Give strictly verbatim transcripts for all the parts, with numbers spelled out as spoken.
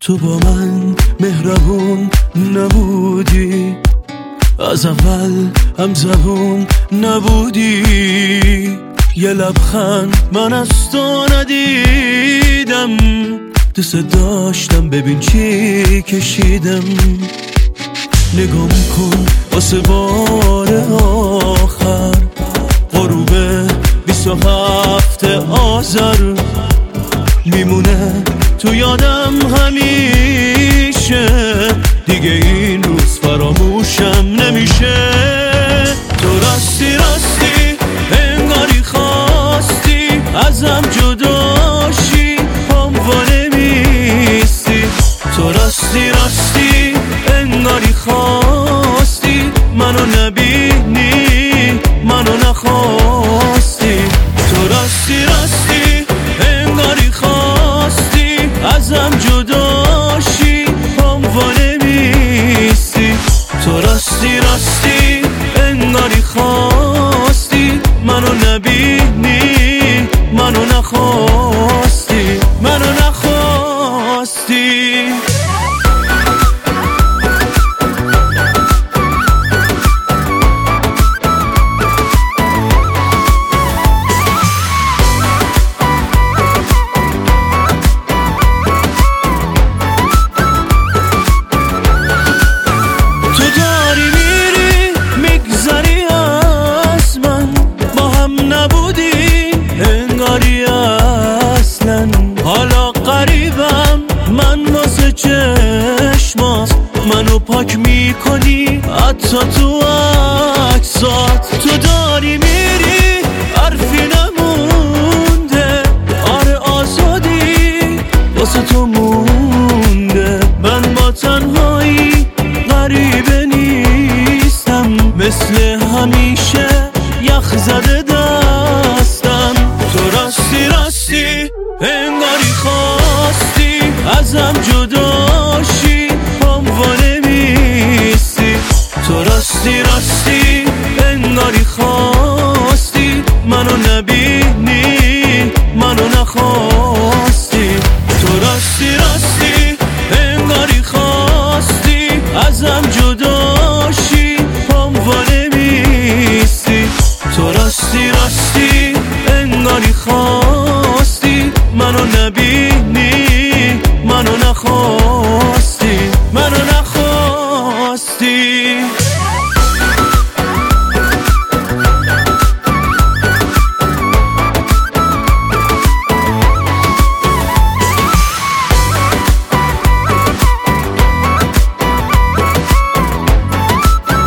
تو با من مهربون نبودی، از اول هم زبون نبودی. یه لبخند من از تو ندیدم، دوست داشتم ببین چی کشیدم. نگام کن واسه بار آخر، غروب بیست و هفت آذر میمونه تو یادم همیشه، دیگه این روز فراموشم نمیشه. تو راستی راستی انگاری خواستی ازم جداشی، پام وانمیستی. تو راستی راستی انگاری خواستی منو نبینی، منو نخواستی. تو راستی راستی انگاری خواستی ازم جداشی، پام وانمیستی. تو راستی راستی انگاری خواستی منو نبینی، منو نخواستی، منو نخواستی. حالا قریبم من واسه چشمات، منو پاک میکنی حتی تو عکسات. تو داری میری حرفی نمونده، آره آزادی واسه تو مونده. من با تنهایی غریبه نیستم، مثل همیشه یخ زده دستم. تو راستی راستی انگاری خواستی ازم جداشی، پام وانمیستی. تو راستی راستی انگاری خواستی منو نبینی، منو نخواستی. تو راستی راستی انگاری خواستی ازم جداشی، پام وانمیستی. تو راستی راستی انگاری خواستی منو نبینی، منو نخواستی، منو نخواستی.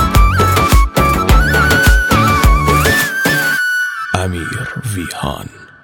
امیر ویهان.